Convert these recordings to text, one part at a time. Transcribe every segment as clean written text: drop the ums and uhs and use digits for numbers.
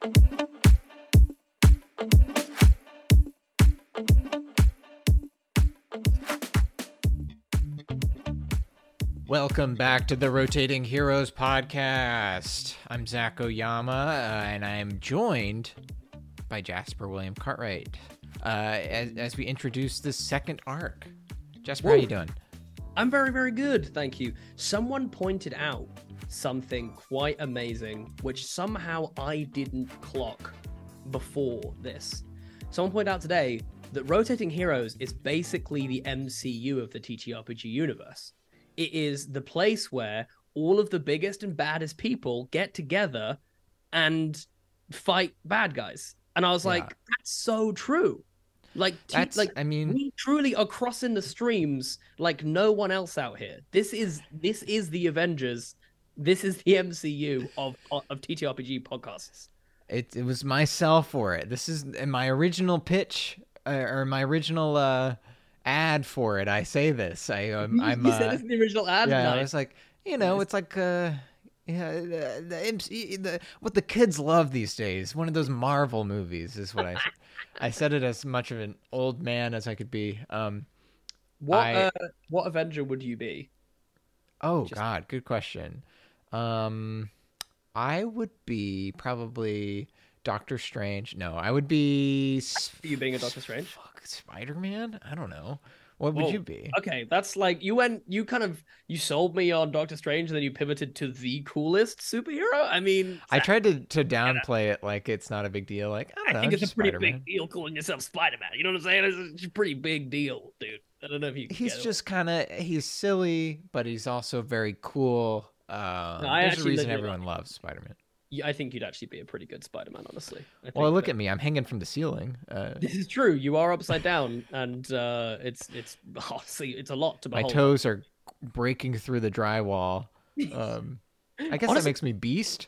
Welcome back to the Rotating Heroes podcast. I'm Zach Oyama, and I'm joined by Jasper William Cartwright as we introduce the second arc. Jasper, how you doing? I'm very, very good, thank you. Someone pointed out something quite amazing, which somehow I didn't clock before this. Someone pointed out today that Rotating Heroes is basically the MCU of the TTRPG universe. It is the place where all of the biggest and baddest people get together and fight bad guys. And I was like, that's so true. Like, we truly are crossing the streams like no one else out here. This is the Avengers. This is the MCU of TTRPG podcasts. It was myself for it. This is in my original pitch or my original ad for it. I say this. You said it's the original ad. Yeah, nice. I was like, it's like what the kids love these days. One of those Marvel movies is what I said. I said it as much of an old man as I could be. What Avenger would you be? Oh God, good question. I would be probably Doctor Strange. No, I would be. You being a Doctor Strange? Fuck, Spider-Man? I don't know. What would you be? Okay, that's like you sold me on Doctor Strange, and then you pivoted to the coolest superhero. I mean, I tried to downplay it like it's not a big deal. Like I think it's a pretty big deal calling yourself Spider-Man. You know what I'm saying? It's a pretty big deal, dude. I don't know if you. He's just he's silly, but he's also very cool. There's a reason everyone loves Spider-Man. Yeah, I think you'd actually be a pretty good Spider-Man, honestly. Look at me. I'm hanging from the ceiling. This is true. You are upside down, and it's honestly, it's a lot to behold. My toes are breaking through the drywall. I guess that makes me Beast.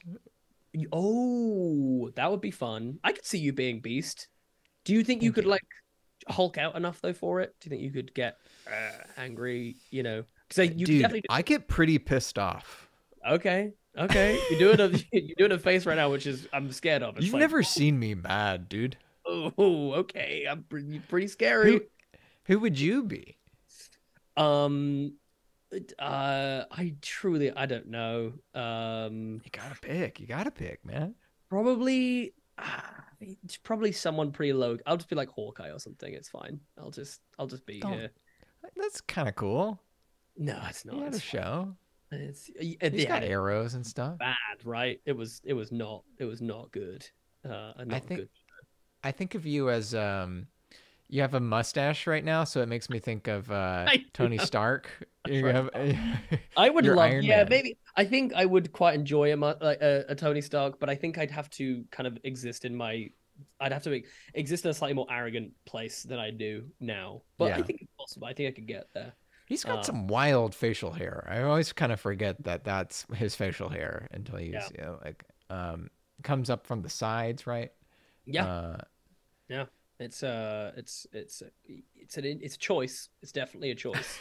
Oh, that would be fun. I could see you being Beast. Do you think you could, like, Hulk out enough, though, for it? Do you think you could get angry, Because Dude, I get pretty pissed off. Okay, you're doing a face right now, which is I'm scared of. You've never seen me mad, dude. Oh, okay. I'm pretty scary. Who would you be? I don't know. You gotta pick, man. Probably someone pretty low. I'll just be like Hawkeye or something. It's fine. I'll just be here. That's kind of cool. No, it's not. He had a show. He's got arrows and stuff. Bad, right? It was not good. I think of you as you have a mustache right now, so it makes me think of Tony Stark. I would love, maybe. I think I would quite enjoy a Tony Stark, but I think I'd have to kind of exist in a slightly more arrogant place than I do now. But I think it's possible. I think I could get there. He's got some wild facial hair. I always kind of forget that that's his facial hair until he's comes up from the sides, right? Yeah. It's a choice. It's definitely a choice.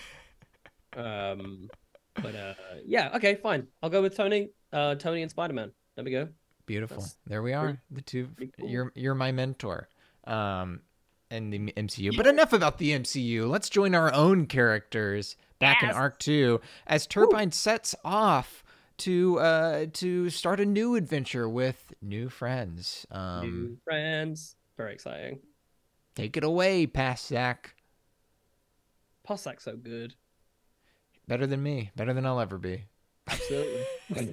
Okay, fine. I'll go with Tony and Spider-Man. There we go. Beautiful. There we are. The two. Cool. You're my mentor. And the MCU. But enough about the MCU. Let's join our own characters back in Arc 2 as Turbine sets off to start a new adventure with new friends. New friends. Very exciting. Take it away, Passak. Passak's so good. Better than me. Better than I'll ever be. Absolutely.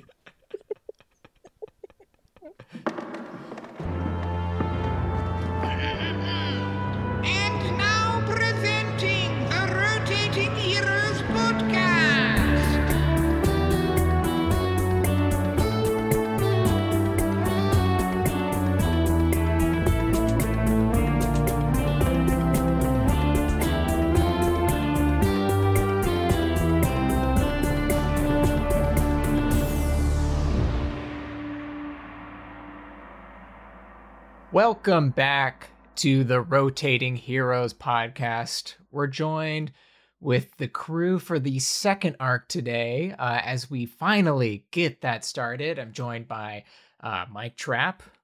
And now presenting the Rotating Heroes podcast. Welcome back to the Rotating Heroes podcast. We're joined with the crew for the second arc today as we finally get that started. I'm joined by Mike Trapp.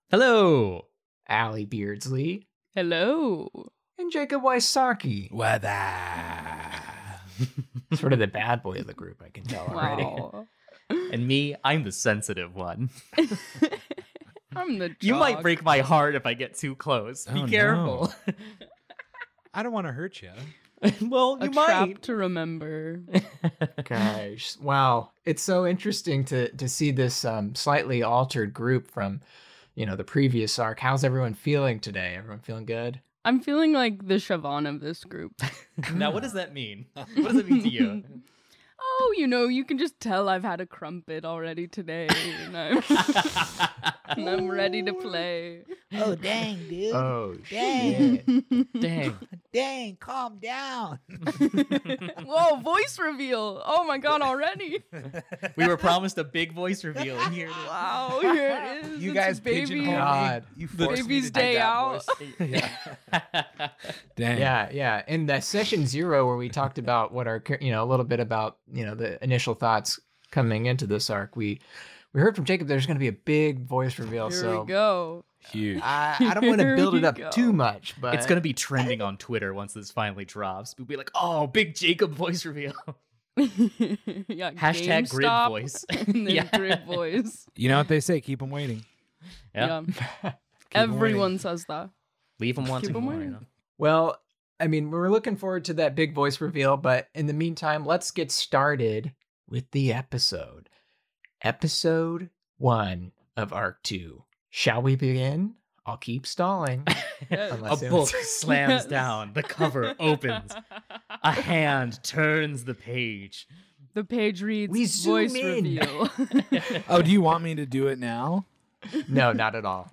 Hello. Allie Beardsley, Hello. and Jacob Wysocki. Weather. Sort of the bad boy of the group, I can tell already. Wow. And me, I'm the sensitive one. I'm the You might jock. break my heart if I get too close. Be Oh, careful. I don't want to hurt you. Well, A you trap might. to remember. Gosh, wow! It's so interesting to see this slightly altered group from, the previous arc. How's everyone feeling today? Everyone feeling good? I'm feeling like the Siobhan of this group. Now, what does that mean? What does it mean to you? Oh, you can just tell I've had a crumpet already today, and I'm ready to play. Oh, dang, dude. Oh Dang. shit! Dang. Dang, calm down. Whoa, voice reveal! Oh my god, already! We were promised a big voice reveal, and here it is. Wow, here it is. You It's guys baby, pigeonholed God. me. You forced me baby's to do day that out. voice. Dang. Yeah. In the session 0 where we talked about what our, a little bit about, the initial thoughts coming into this arc, we heard from Jacob there's going to be a big voice reveal. Here so we go. Huge. I don't want to Here build it we up go. too much, but It's going to be trending on Twitter once this finally drops. We'll be like, oh, big Jacob voice reveal. Yeah, Hashtag grid GameStop, voice. and then Yeah. grid voice. You know what they say? Keep them waiting. Yeah. Everyone says that. Leave them wanting Keep 'em more, waiting. Well, I mean, we're looking forward to that big voice reveal, but in the meantime, let's get started with the episode. Episode 1 of Arc 2. Shall we begin? I'll keep stalling. A Unless it book was- slams Yes. down. The cover opens. A hand turns the page. The page reads We zoom voice in. reveal. Oh, do you want me to do it now? No, not at all.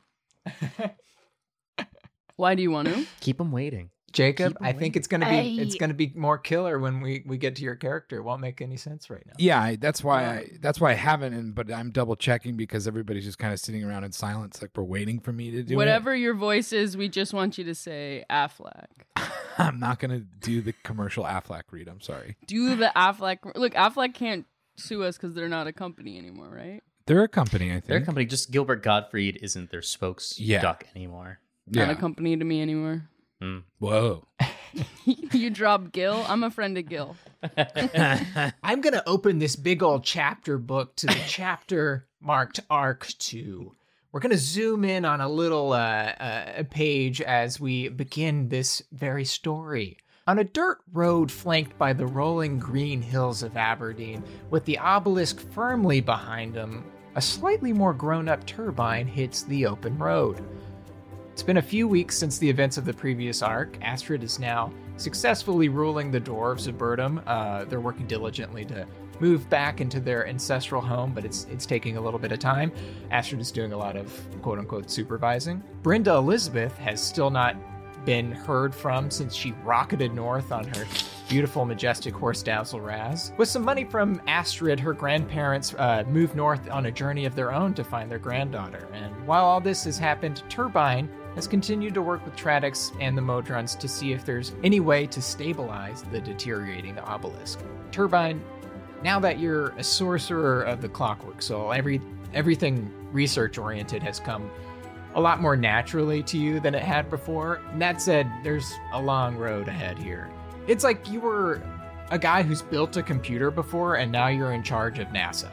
Why do you want to? Keep them waiting. Jacob, Keep 'em I think it's gonna be more killer when we get to your character. It won't make any sense right now. Yeah, that's why I haven't. But I'm double checking because everybody's just kind of sitting around in silence, like we're waiting for me to do Whatever your voice is, we just want you to say Affleck. it. I'm not gonna do the commercial Affleck read. I'm sorry. Do the Affleck. Look, Affleck can't sue us because they're not a company anymore, right? They're a company, I think. Their company, just Gilbert Gottfried, isn't their spokes Yeah. duck anymore. Not a Yeah. company to me anymore. Whoa. You drop Gil. I'm a friend of Gil. I'm going to open this big old chapter book to the chapter marked Arc 2. We're going to zoom in on a little page as we begin this very story. On a dirt road flanked by the rolling green hills of Aberdeen, with the obelisk firmly behind them, a slightly more grown-up turbine hits the open road. It's been a few weeks since the events of the previous arc. Astrid is now successfully ruling the dwarves of Burdham. They're working diligently to move back into their ancestral home, but it's taking a little bit of time. Astrid is doing a lot of quote-unquote supervising. Brenda Elizabeth has still not been heard from since she rocketed north on her beautiful, majestic horse Dazzle Raz. With some money from Astrid, her grandparents moved north on a journey of their own to find their granddaughter. And while all this has happened, Turbine has continued to work with Tradix and the Modrons to see if there's any way to stabilize the deteriorating obelisk. Turbine, now that you're a sorcerer of the clockwork soul, everything research-oriented has come a lot more naturally to you than it had before. And that said, there's a long road ahead here. It's like you were a guy who's built a computer before, and now you're in charge of NASA.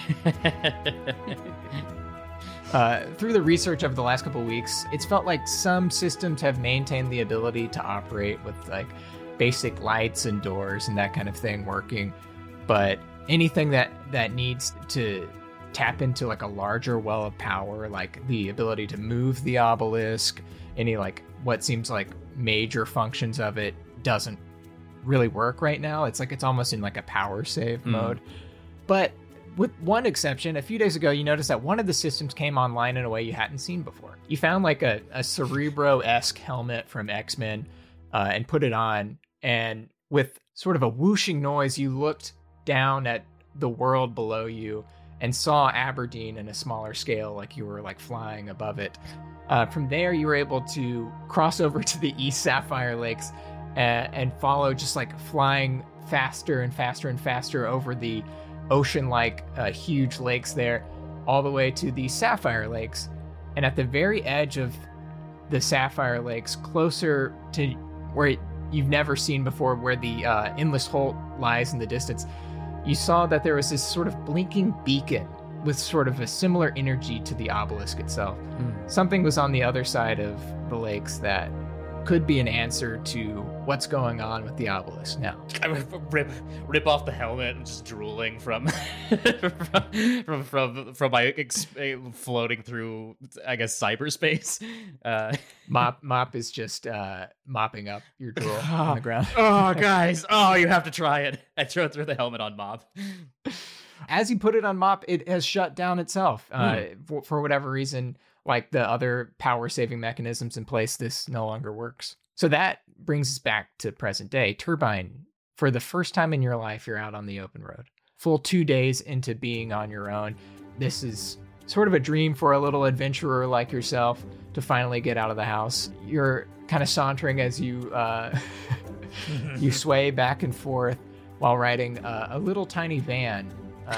Through the research over the last couple of weeks, it's felt like some systems have maintained the ability to operate with like basic lights and doors and that kind of thing working, but anything that needs to tap into like a larger well of power, like the ability to move the obelisk, any like what seems like major functions of it doesn't really work right now. It's like it's almost in like a power save mode. But with one exception, a few days ago, you noticed that one of the systems came online in a way you hadn't seen before. You found like a Cerebro-esque helmet from X-Men and put it on, and with sort of a whooshing noise, you looked down at the world below you and saw Aberdeen in a smaller scale, like you were like flying above it. From there, you were able to cross over to the East Sapphire Lakes and follow, just like flying faster and faster and faster over the ocean-like huge lakes there, all the way to the Sapphire Lakes. And at the very edge of the Sapphire Lakes, closer to where you've never seen before, where the Endless Holt lies in the distance, you saw that there was this sort of blinking beacon with sort of a similar energy to the obelisk itself. Something was on the other side of the lakes that could be an answer to what's going on with the obelisk now. I would rip off the helmet and just drooling from from my floating through, I guess, cyberspace. Mop is just mopping up your drool on the ground. Oh, guys! Oh, you have to try it. I throw the helmet on Mop. As you put it on Mop, it has shut down itself. For whatever reason, like the other power-saving mechanisms in place, this no longer works. So that brings us back to present day. Turbine, for the first time in your life, you're out on the open road. Full 2 days into being on your own. This is sort of a dream for a little adventurer like yourself to finally get out of the house. You're kind of sauntering as you you sway back and forth while riding a little tiny van.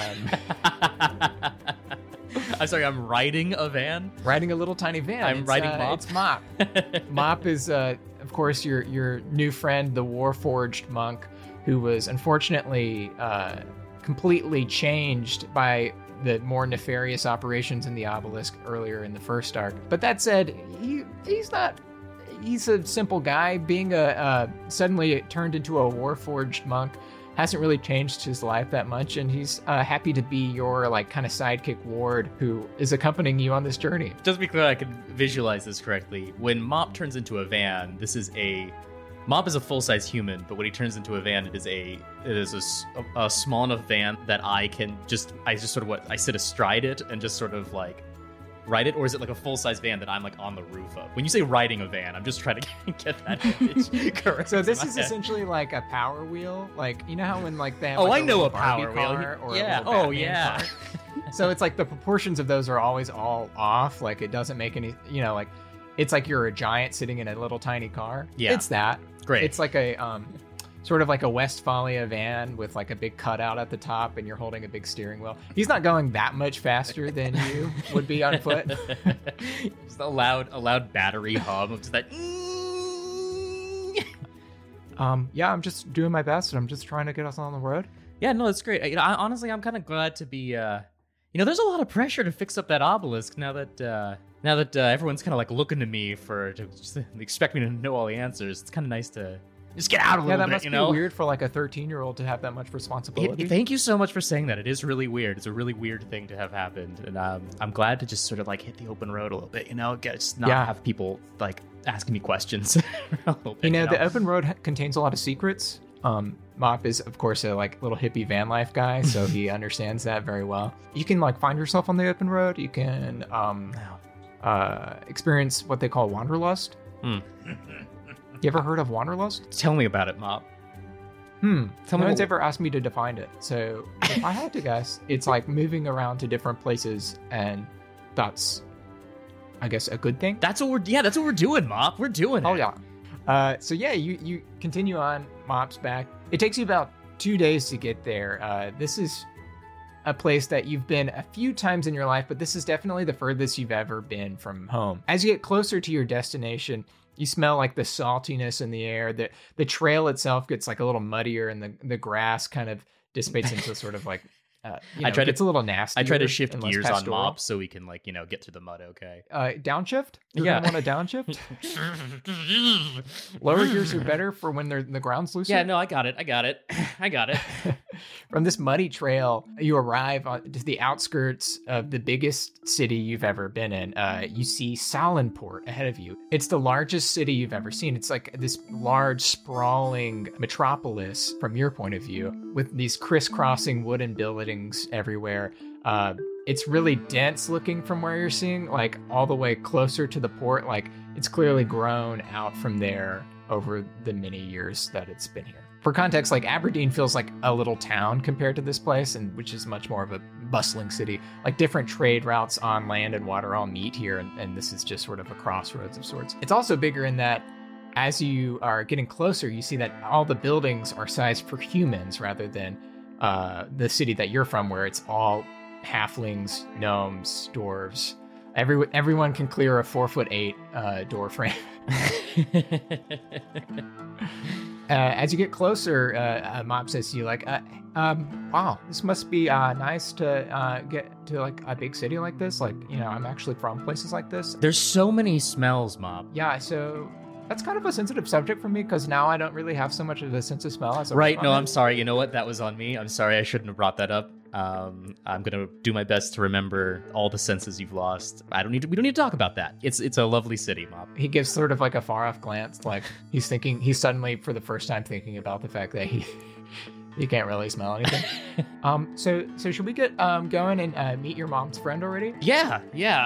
I'm sorry, I'm riding a van? Riding a little tiny van. I'm riding Mop? It's Mop. Mop is, of course, your new friend, the Warforged monk, who was unfortunately completely changed by the more nefarious operations in the obelisk earlier in the first arc. But that said, he's a simple guy. Being suddenly turned into a Warforged monk hasn't really changed his life that much, and he's happy to be your like kind of sidekick ward who is accompanying you on this journey. Just to be clear, I can visualize this correctly. When Mop turns into a van, Mop is a full-size human, but when he turns into a van, it is a small enough van that I just sort of sit astride it and just sort of like ride it, or is it like a full-size van that I'm like on the roof of? When you say riding a van, I'm just trying to get that image correct. So this is essentially like a Power Wheel, like you know how when like they have I like, know a Barbie Power car Wheel. or Yeah. a little Batman car. So it's like the proportions of those are always all off. Like it doesn't make any, like it's like you're a giant sitting in a little tiny car. Yeah. It's that. Great. It's like a sort of like a Westphalia van with like a big cutout at the top, and you're holding a big steering wheel. He's not going that much faster than you would be on foot. Just a loud battery hum of just that. Yeah, I'm just doing my best, and I'm just trying to get us on the road. Yeah, no, that's great. Honestly, I'm kind of glad to be. There's a lot of pressure to fix up that obelisk now that everyone's kind of like looking to me to just expect me to know all the answers. It's kind of nice to just get out a little bit. Yeah, that must be weird for like a 13-year-old to have that much responsibility. Thank you so much for saying that. It is really weird. It's a really weird thing to have happened, and I'm glad to just sort of like hit the open road a little bit. Just not have people like asking me questions. A little bit, the open road contains a lot of secrets. Mop is, of course, a like little hippie van life guy, so he understands that very well. You can like find yourself on the open road. You can experience what they call wanderlust. You ever heard of wanderlust? Tell me about it, Mop. No one's ever asked me to define it. So if I had to guess, it's like moving around to different places, and that's, I guess, a good thing. That's what we're doing, Mop. We're doing it. Oh yeah. So yeah, you continue on. Mop's back. It takes you about 2 days to get there. This is a place that you've been a few times in your life, but this is definitely the furthest you've ever been from home. As you get closer to your destination, you smell like the saltiness in the air. The trail itself gets like a little muddier, and the grass kind of dissipates into sort of like it's a little nasty. I try to shift gears on Mop so we can get through the mud. Okay. Downshift? You're gonna want to downshift? Lower gears are better for when the ground's looser. Yeah, no, I got it. From this muddy trail, you arrive to the outskirts of the biggest city you've ever been in. You see Salenport ahead of you. It's the largest city you've ever seen. It's like this large, sprawling metropolis from your point of view, with these crisscrossing wooden buildings everywhere. It's really dense looking from where you're seeing, like all the way closer to the port. Like it's clearly grown out from there over the many years that it's been here. For context, like Aberdeen feels like a little town compared to this place, and which is much more of a bustling city. Like different trade routes on land and water all meet here, and this is just sort of a crossroads of sorts. It's also bigger in that as you are getting closer, you see that all the buildings are sized for humans rather than the city that you're from, where it's all halflings, gnomes, dwarves. Everyone can clear a 4'8" door frame. As you get closer, Mop says to you, like, wow, this must be nice to get to like a big city like this. Like, you know, I'm actually from places like this. There's so many smells, Mop. Yeah, so that's kind of a sensitive subject for me because now I don't really have so much of a sense of smell as I was Right, on no, it. I'm sorry. You know what? That was on me. I'm sorry. I shouldn't have brought that up. I'm gonna do my best to remember all the senses you've lost. We don't need to talk about that. It's a lovely city, Mop. He gives sort of like a far off glance, like he's suddenly for the first time thinking about the fact that he can't really smell anything. So should we get going and meet your mom's friend already? Yeah.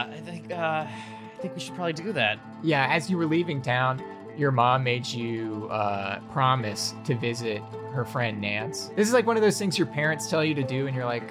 I think we should probably do that. Yeah, as you were leaving town, your mom made you promise to visit her friend Nance. This is like one of those things your parents tell you to do, and you're like,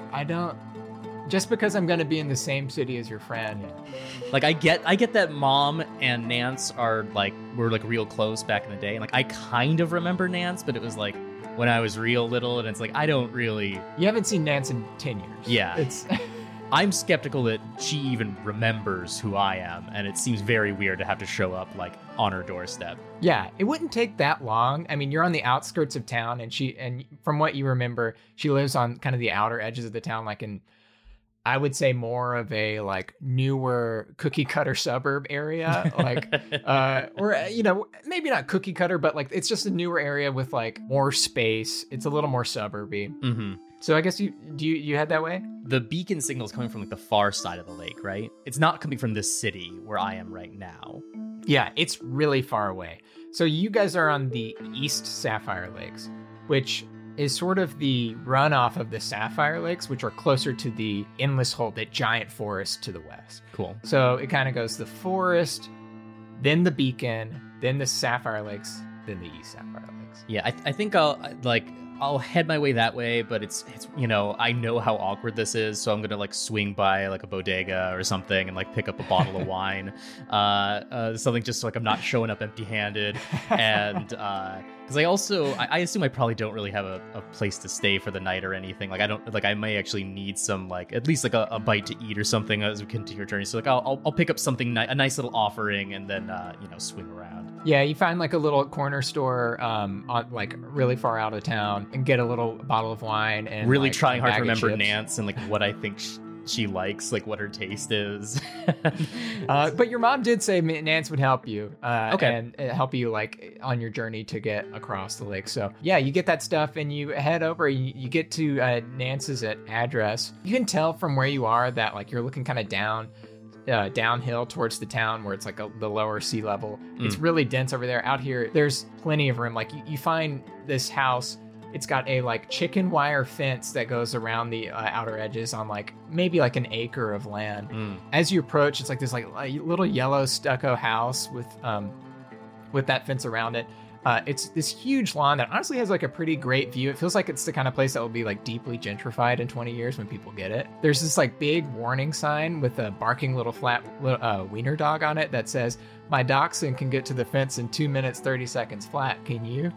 just because I'm gonna be in the same city as your friend. Like I get that Mom and Nance were like real close back in the day, and like I kind of remember Nance, but it was like when I was real little, and it's like I don't really. You haven't seen Nance in 10 years. Yeah, it's. I'm skeptical that she even remembers who I am, and it seems very weird to have to show up like on her doorstep. Yeah, it wouldn't take that long. I mean, you're on the outskirts of town, and from what you remember, she lives on kind of the outer edges of the town, like in, I would say, more of a like newer cookie cutter suburb area, like, or you know, maybe not cookie cutter, but like it's just a newer area with like more space. It's a little more suburby. Mm-hmm. So I guess you head that way? The beacon signal is coming from like the far side of the lake, right? It's not coming from this city where I am right now. Yeah, it's really far away. So you guys are on the East Sapphire Lakes, which is sort of the runoff of the Sapphire Lakes, which are closer to the Endless Hold, that giant forest to the west. Cool. So it kind of goes the forest, then the beacon, then the Sapphire Lakes, then the East Sapphire Lakes. Yeah, I think I'll head my way that way, but it's you know, I know how awkward this is, so I'm gonna like swing by like a bodega or something and like pick up a bottle of wine, something just so, like I'm not showing up empty-handed, and because I assume I probably don't really have a place to stay for the night or anything. Like I may actually need some like at least like a bite to eat or something as we continue our journey. So like I'll pick up something a nice little offering and then you know, swing around. Yeah, you find like a little corner store on like really far out of town and get a little bottle of wine and really like, trying hard to bag of remember chips. Nance and like what I think she likes, like what her taste is. But your mom did say Nance would help you Okay. and help you like on your journey to get across the lake. So yeah, you get that stuff and you head over, you get to Nance's address. You can tell from where you are that like you're looking kind of downhill towards the town where it's like the lower sea level. It's really dense over there. Out here, there's plenty of room. Like you find this house, it's got a like chicken wire fence that goes around the outer edges on like maybe like an acre of land. As you approach, it's like this like a little yellow stucco house with that fence around it. It's this huge lawn that honestly has like a pretty great view. It feels like it's the kind of place that will be like deeply gentrified in 20 years when people get it. There's this like big warning sign with a barking little flat wiener dog on it that says, "My dachshund can get to the fence in 2 minutes, 30 seconds flat. Can you?"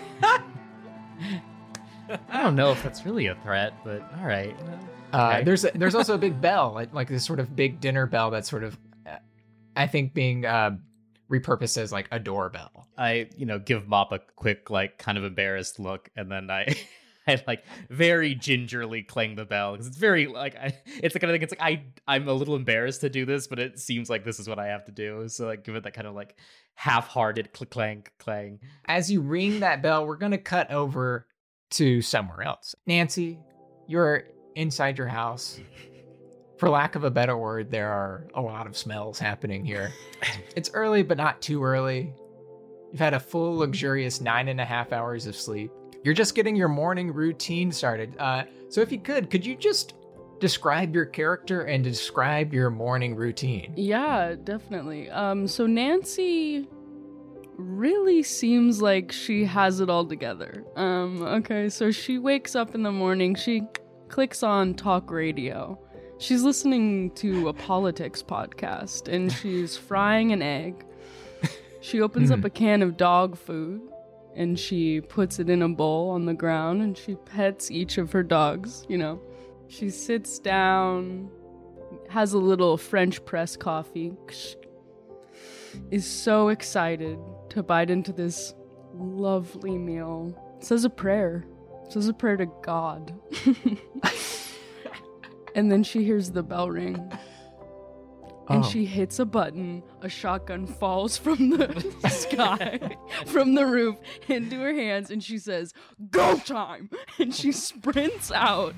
I don't know if that's really a threat, but all right. Okay. There's also a big bell, like this sort of big dinner bell that's sort of, I think, being repurposed as like a doorbell. I, you know, give Mop a quick, like, kind of embarrassed look, and then I like very gingerly clang the bell because it's very like it's the kind of thing. It's like I'm a little embarrassed to do this, but it seems like this is what I have to do. So like give it that kind of like half-hearted click clang. As you ring that bell, we're gonna cut over to somewhere else. Nancy, you're inside your house. For lack of a better word, there are a lot of smells happening here. It's early, but not too early. You've had a full, luxurious 9.5 hours of sleep. You're just getting your morning routine started. So if you could you just describe your character and describe your morning routine? Yeah, definitely. So Nancy really seems like she has it all together. Okay, so she wakes up in the morning, she clicks on talk radio. She's listening to a politics podcast and she's frying an egg. She opens up a can of dog food and she puts it in a bowl on the ground and she pets each of her dogs, you know. She sits down, has a little French press coffee, is so excited to bite into this lovely meal. Says a prayer. Says a prayer to God. And then she hears the bell ring. And she hits a button. A shotgun falls from the sky, from the roof, into her hands, and she says, "Go time!" And she sprints out.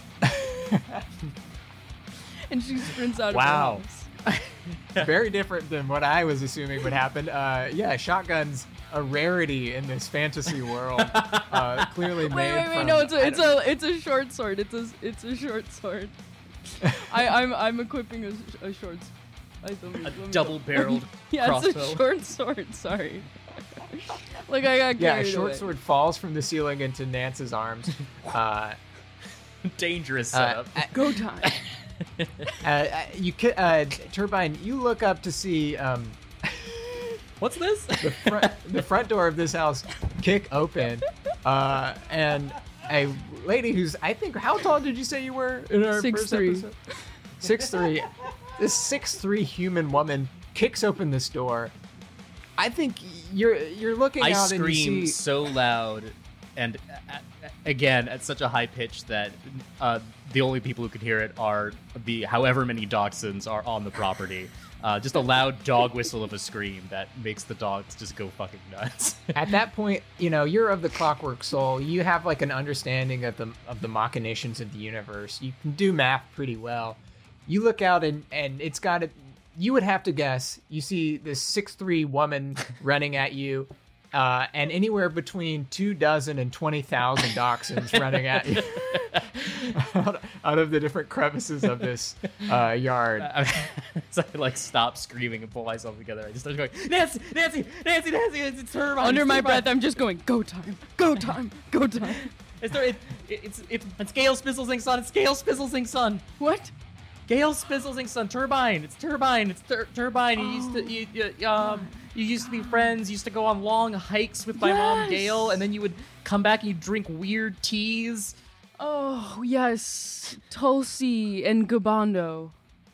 And she sprints out Wow. of the house. Very different than what I was assuming would happen. Yeah, shotgun's a rarity in this fantasy world. Clearly made Wait, from... no, it's a short sword. It's a short sword. I'm equipping a short. Double-barreled Yeah, crossbow. it's a short sword. Sorry. Like I got Yeah, a carried short away. sword falls from the ceiling into Nance's arms. Dangerous setup. Go time. Turbine, you look up to see What's this? the front door of this house kick open, and a lady who's, I think, how tall did you say you were in our first 6'3". episode? 6'3". This 6'3" human woman kicks open this door. I think you're looking I out and you scream see... so loud, and again at such a high pitch that the only people who can hear it are the however many dachshunds are on the property. Just a loud dog whistle of a scream that makes the dogs just go fucking nuts. At that point, you're of the Clockwork Soul. You have like an understanding of the machinations of the universe. You can do math pretty well. You look out and it's got it. You would have to guess. You see this 6'3" woman running at you, and anywhere between 24 and 20,000 dachshunds running at you out of the different crevices of this yard. So I like stop screaming and pull myself together. I just start going, Nancy, it's Turbine. Under it's my Turbine." breath, I'm just going, "Go time, go time, go time." It's Gale Spizzlesing son. It's Gale Spizzlesing son. What? Gale Spizzlesing son. Turbine. It's Turbine. It's Turbine. You used to be friends. You used to go on long hikes with my mom, Yes. Gale, and then you would come back and you'd drink weird teas. Oh yes, Tulsi and Gabando.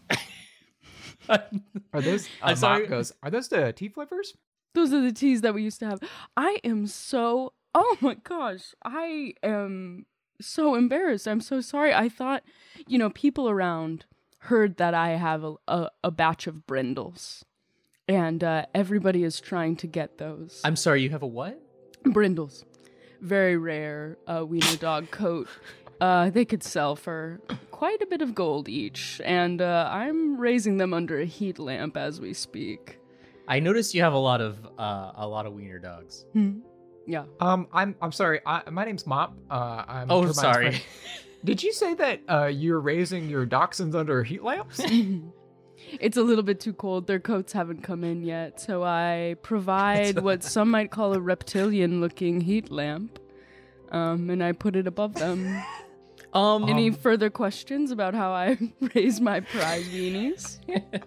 Are those? I'm sorry. Mark goes, are those the tea flippers? Those are the teas that we used to have. I am so. Oh my gosh, I am so embarrassed. I'm so sorry. I thought, people around heard that I have a batch of brindles, and everybody is trying to get those. I'm sorry, you have a what? Brindles, very rare wiener dog coat. They could sell for quite a bit of gold each, and I'm raising them under a heat lamp as we speak. I noticed you have a lot of wiener dogs. Yeah. I'm sorry. My name's Mop. I'm Oh, Turbine's sorry. friend. Did you say that you're raising your dachshunds under heat lamps? It's a little bit too cold. Their coats haven't come in yet, so I provide what some might call a reptilian-looking heat lamp, and I put it above them. Any further questions about how I raise my prize weenies?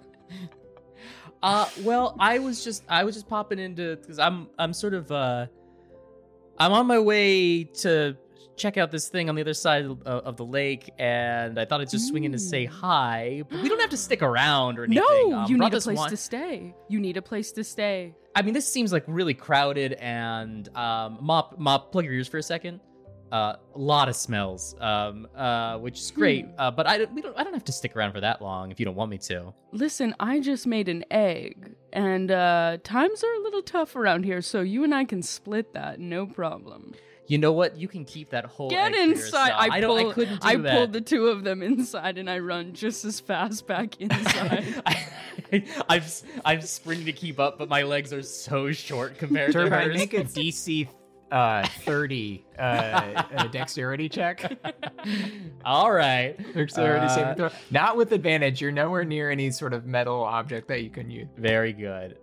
Well, I was just popping into because I'm sort of I'm on my way to check out this thing on the other side of the lake, and I thought I'd just swing in to say hi. But we don't have to stick around or anything. No, you brought need a this place wine- to stay. You need a place to stay. I mean, this seems like really crowded, and Mop, plug your ears for a second. A lot of smells, which is great. But I don't have to stick around for that long if you don't want me to. Listen, I just made an egg, and times are a little tough around here, so you and I can split that, no problem. You know what? You can keep that whole. Get egg for inside! yourself. I couldn't do that. pulled the two of them inside, and I run just as fast back inside. I'm sprinting to keep up, but my legs are so short compared to Turbine, hers. make a DC 30 dexterity check. All right. Dexterity saving throw. Not with advantage. You're nowhere near any sort of metal object that you can use. Very good.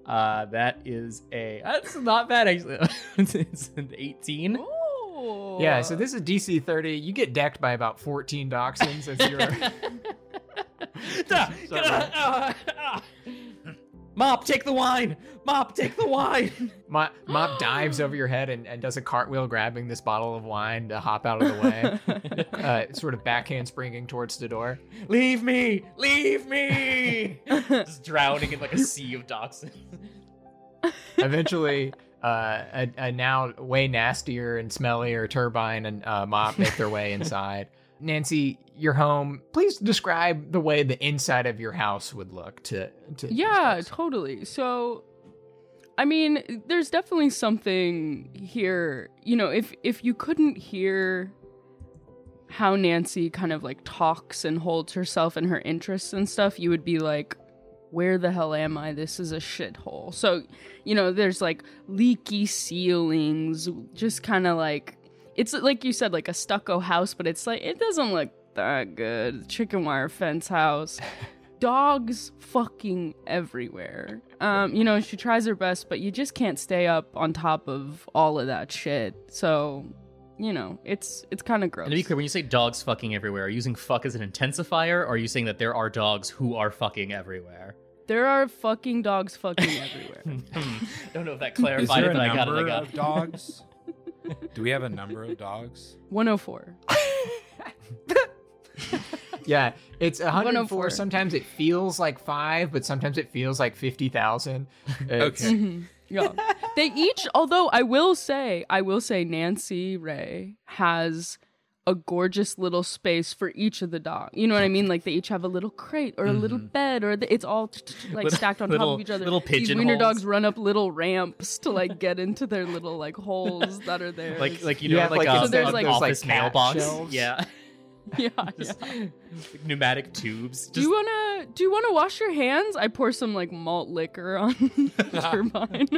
That's not bad actually. It's an 18. Ooh. Yeah, so this is DC 30. You get decked by about 14 dachshunds as you're... Mop, take the wine! Mop, take the wine! Mop dives over your head and does a cartwheel, grabbing this bottle of wine to hop out of the way, sort of backhand springing towards the door. Leave me! Leave me! Just drowning in like a sea of dachshunds. Eventually, a now way nastier and smellier Turbine and Mop make their way inside. Nancy, you're home. Please describe the way the inside of your house would look to Yeah, these folks. totally. So, I mean, there's definitely something here. You know, if you couldn't hear how Nancy kind of like talks and holds herself and her interests and stuff, you would be like, where the hell am I? This is a shithole. So, you know, there's like leaky ceilings, just kind of like, it's like you said, like a stucco house, but it's like, it doesn't look that good. Chicken wire fence house. Dogs fucking everywhere. You know, she tries her best, but you just can't stay up on top of all of that shit. So, you know, it's kind of gross. And to be clear, when you say dogs fucking everywhere, are you using fuck as an intensifier, or are you saying that there are dogs who are fucking everywhere? There are fucking dogs fucking everywhere. Don't know if that Is clarified there it, a but I got it. number of dogs? Do we have a number of dogs? 104. Yeah, it's 104. 104. Sometimes it feels like 5, but sometimes it feels like 50,000. Okay. Yeah. They each, although I will say Nancy Ray has a gorgeous little space for each of the dogs. You know what I mean? Like they each have a little crate or a little bed, or it's all like stacked on top of each other. Little These pigeon wiener holes. dogs run up little ramps to like get into their little like holes that are there. Like you You know, have, like, like, a, so there's, an like, office cat mailbox. shelves. Yeah, yeah. just pneumatic tubes. Do you wanna wash your hands? I pour some like malt liquor on the turbine.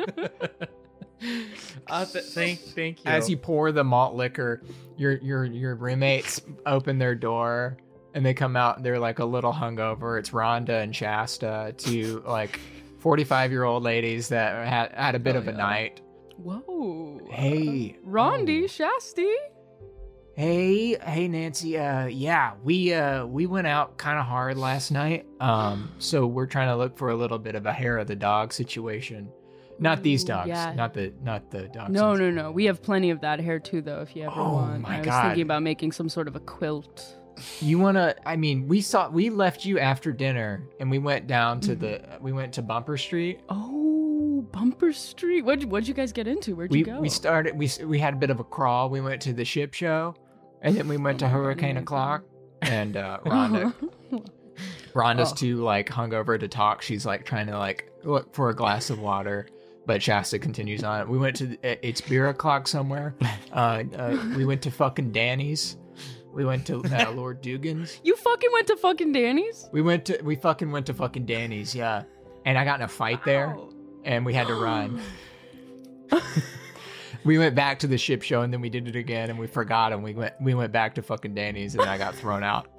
Thank you. As you pour the malt liquor, your roommates open their door and they come out. They're like a little hungover. It's Rhonda and Shasta, two like 45-year-old ladies that had a bit of a night. Whoa. Hey, Rondi, Shasti. Hey, Nancy. Yeah, we went out kind of hard last night. So we're trying to look for a little bit of a hair of the dog situation. Not these dogs. yeah. Not the dogs. No. We have plenty of that hair too, though. If you ever Oh want. my I was God. thinking about making some sort of a quilt. You wanna? I mean, we left you after dinner, and we went down to we went to Bumper Street. Oh, Bumper Street. What'd you guys get into? Where'd you go? We started. We had a bit of a crawl. We went to the ship show, and then we went to Hurricane O'Clock. And Rhonda's too like hungover to talk. She's like trying to like look for a glass of water. But Shasta continues on. We went to it's beer o'clock somewhere. We went to fucking Danny's. We went to Lord Dugan's. You fucking went to fucking Danny's? We fucking went to fucking Danny's, yeah. And I got in a fight there, and we had to run. We went back to the ship show, and then we did it again, and we forgot, and we went back to fucking Danny's, and I got thrown out.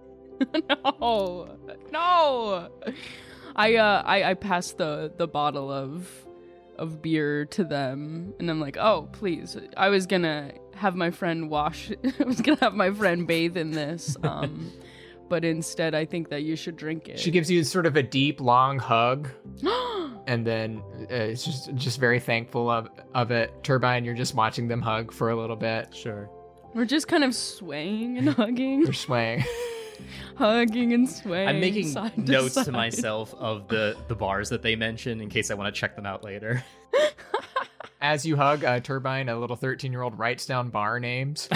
No. I passed the bottle of beer to them, and I'm like, oh please, I was gonna have my friend bathe in this, but instead I think that you should drink it. She gives you sort of a deep, long hug, and then it's just very thankful of it. Turbine, you're just watching them hug for a little bit. Sure. We're just kind of swaying and hugging. They're swaying. Hugging and swaying. I'm making side notes to side. myself of the bars that they mention in case I want to check them out later. As you hug, Turbine, a little 13-year-old, writes down bar names.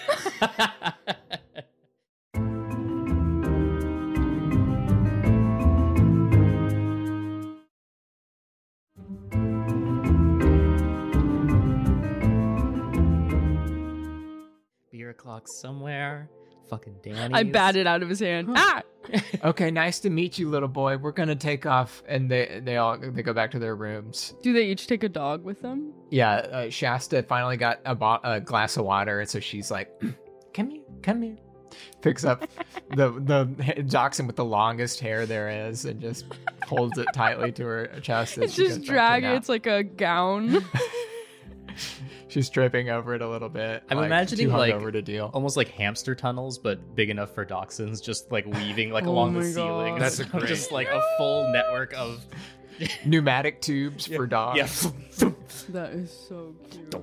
Beer o'clock somewhere. Fucking Danny. I batted out of his hand. Ah! Okay, nice to meet you, little boy. We're gonna take off, and they go back to their rooms. Do they each take a dog with them? Yeah, Shasta finally got a glass of water, and so she's like, come here. Picks up the dachshund with the longest hair there is, and just holds it tightly to her chest. as It's she goes just back to dragging. nap. It's like a gown. She's tripping over it a little bit. I'm like, imagining too like hungover to deal. almost like hamster tunnels, but big enough for dachshunds, just like weaving like Oh along the my ceiling. God. That's a great- just like a full network of pneumatic tubes for dogs. Yeah. That is so cute.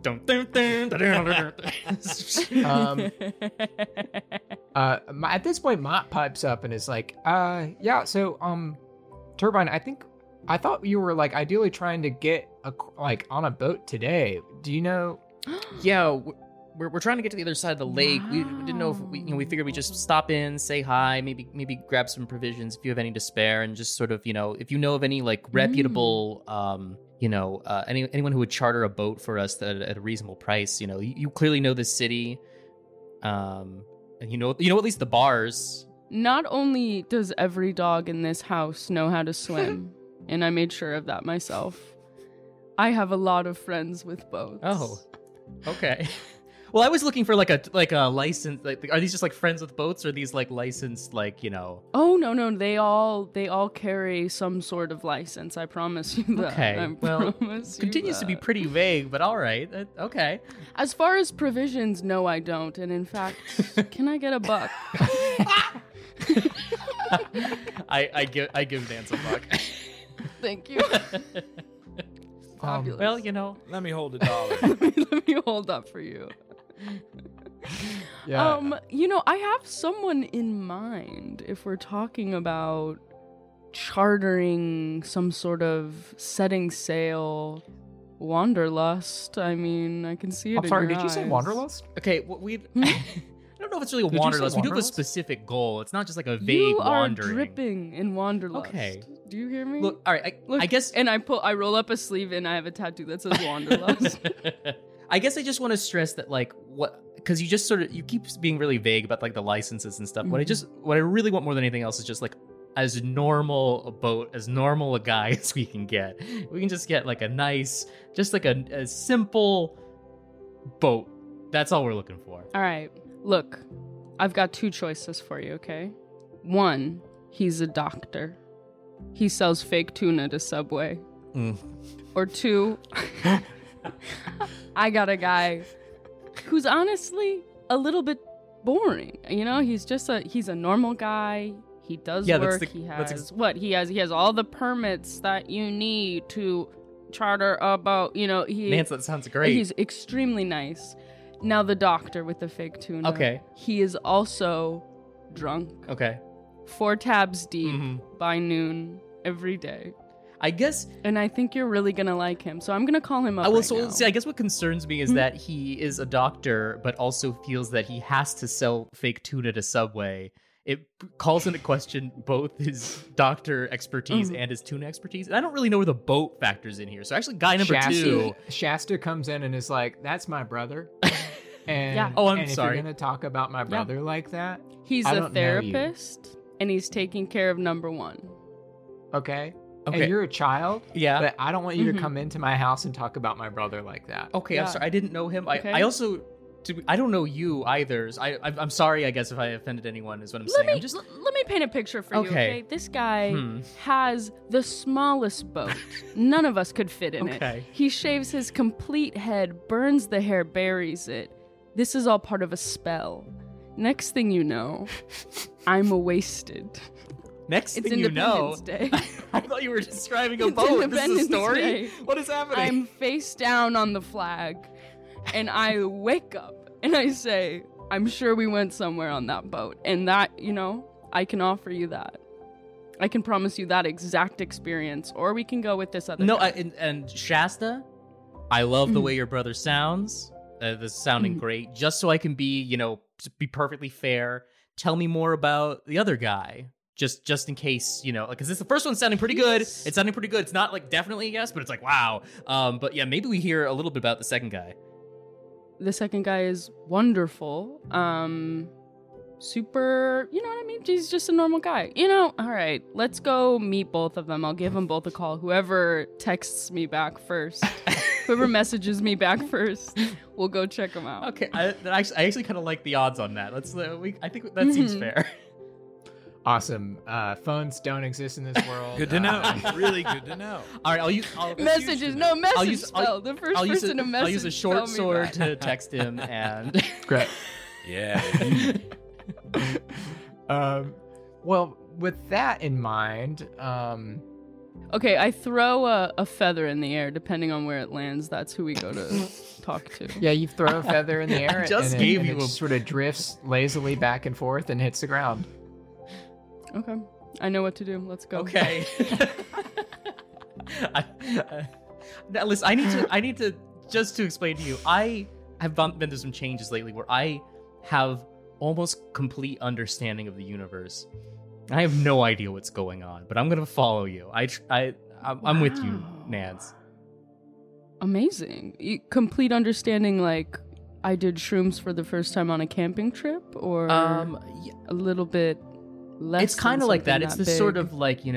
At this point, Mott pipes up and is like, yeah, so, Turbine, I thought you were, like, ideally trying to get, on a boat today. Do you know? Yeah, we're trying to get to the other side of the lake. We didn't know if we figured we'd just stop in, say hi, maybe grab some provisions if you have any to spare, and just sort of, if you know of any, like, reputable, anyone who would charter a boat for us at a reasonable price. You clearly know this city, and you know at least the bars. Not only does every dog in this house know how to swim, and I made sure of that myself, I have a lot of friends with boats. Oh, okay. Well, I was looking for like a license. Like, are these just like friends with boats, or are these like licensed, Oh no, they all carry some sort of license. I promise you that. Okay. Continues to be pretty vague, but all right. Okay. As far as provisions, no, I don't. And in fact, can I get a buck? I give Nance a buck. Thank you. Fabulous. Well, Let me hold $1. let me hold up for you. Yeah. I have someone in mind if we're talking about chartering some sort of setting sail wanderlust. I mean, I can see it. I'm sorry, in your did you say eyes. wanderlust? okay. I don't know if it's really a Did you say wanderlust. We do have a wanderlust? specific goal. It's not just like a vague You are wandering. dripping in wanderlust. Okay. Do you hear me? Look, all right. Look, I guess. And I roll up a sleeve and I have a tattoo that says wanderlust. I guess I just want to stress that, because you just you keep being really vague about like the licenses and stuff. Mm-hmm. What I really want more than anything else is just like as normal a boat, as normal a guy as we can get. We can just get like a nice, just like a simple boat. That's all we're looking for. All right. Look, I've got two choices for you, okay? One, he's a doctor. He sells fake tuna to Subway. Or two, I got a guy who's honestly a little bit boring. He's a normal guy. He does work. He has all the permits that you need to charter a boat. Nance, that sounds great. He's extremely nice. Now the doctor with the fake tuna. Okay. He is also drunk. Okay. 4 tabs deep by noon every day. I guess. And I think you're really gonna like him, so I'm gonna call him up. I guess what concerns me is that he is a doctor, but also feels that he has to sell fake tuna to Subway. It calls into question both his doctor expertise and his tuna expertise, and I don't really know where the boat factors in here. So actually, guy number 2, Shasta comes in and is like, "That's my brother." And Yeah. Oh, I'm and sorry. If you're gonna talk about my brother like that, He's I a don't know you. therapist, and he's taking care of number 1. okay? Okay. And you're a child, Yeah. but I don't want you to come into my house and talk about my brother like that. Okay, Yeah. I'm sorry. I didn't know him. Okay. I also, I don't know you either. So I'm sorry. I guess if I offended anyone, is what I'm saying. Let me paint a picture for you, Okay. okay? This guy has the smallest boat. None of us could fit in Okay. it. He shaves his complete head, burns the hair, buries it. This is all part of a spell. Next thing you know, I'm wasted. Next It's thing you know, Independence Day. I thought you were describing a It's boat. This is a Independence story. Day. What is happening? I'm face down on the flag, and I wake up and I say, I'm sure we went somewhere on that boat. And that, I can offer you that. I can promise you that exact experience, or we can go with this other No, guy. and Shasta, I love the way your brother sounds. This is sounding great. Just so I can be, to be perfectly fair, tell me more about the other guy. Just in case, because the first one's sounding pretty good. It's sounding pretty good. It's not like definitely a yes, but it's like, wow. But yeah, maybe we hear a little bit about the second guy. The second guy is wonderful. Super, you know what I mean? He's just a normal guy. All right, let's go meet both of them. I'll give them both a call. Whoever texts me back first, whoever messages me back first, we'll go check them out. Okay, I actually kind of like the odds on that. I think that seems fair. Awesome. Phones don't exist in this world. Good to know. Really good to know. All right, I'll Messages, no message use- I'll- spell. The first person to message. I'll use a short spell me sword back. to text him, and Great. Yeah. Well, with that in mind, Okay, I throw a feather in the air. Depending on where it lands, that's who we go to talk to. Yeah, you throw a feather in the air, and it sort of drifts lazily back and forth and hits the ground. Okay, I know what to do. Let's go. Okay. Now, listen, I need to just to explain to you. I have been through some changes lately where I have almost complete understanding of the universe. I have no idea what's going on, but I'm gonna follow you. I'm with you, Nance. Amazing. Complete understanding, like I did shrooms for the first time on a camping trip, or a little bit less. It's kind of like that. It's this big. sort of like,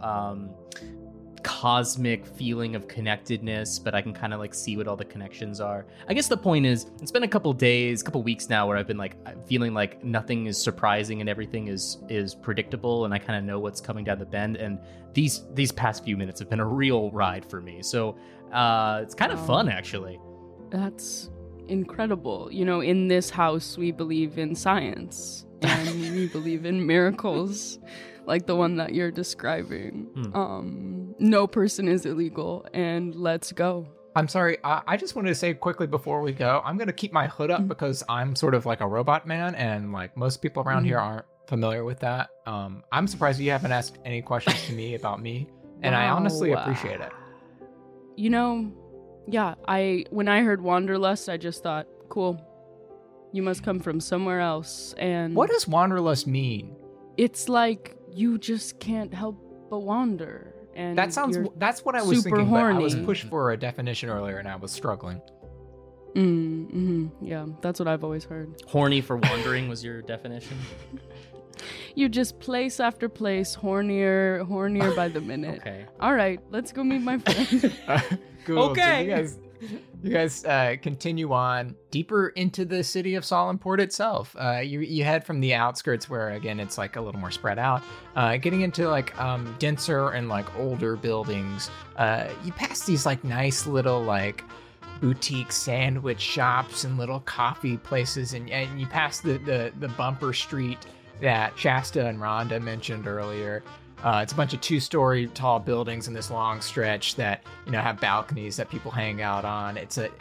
cosmic feeling of connectedness, but I can kind of like see what all the connections are. I guess the point is, it's been a couple weeks now where I've been like feeling like nothing is surprising and everything is predictable, and I kind of know what's coming down the bend. And these past few minutes have been a real ride for me. So it's kind of fun, actually. That's incredible. You know, in this house, we believe in science and we believe in miracles, like the one that you're describing. No person is illegal, and let's go. I'm sorry, I just wanted to say quickly before we go, I'm going to keep my hood up because I'm sort of like a robot man, and like most people around here aren't familiar with that. I'm surprised you haven't asked any questions to me about me, and I honestly appreciate it. You know, yeah, when I heard Wanderlust, I just thought, cool, you must come from somewhere else. And what does Wanderlust mean? It's like you just can't help but wander. And that's what I was thinking, horny. but I was pushed for a definition earlier and I was struggling. Yeah, that's what I've always heard. Horny for wandering was your definition? You just place after place, hornier by the minute. Okay. All right, let's go meet my friend. Cool. Okay. So you guys continue on deeper into the city of Solemnport itself. You head from the outskirts where, again, it's like a little more spread out, getting into like denser and like older buildings. You pass these like nice little like boutique sandwich shops and little coffee places, and you pass the bumper street that Shasta and Rhonda mentioned earlier. It's a bunch of 2-story tall buildings in this long stretch that, have balconies that people hang out on.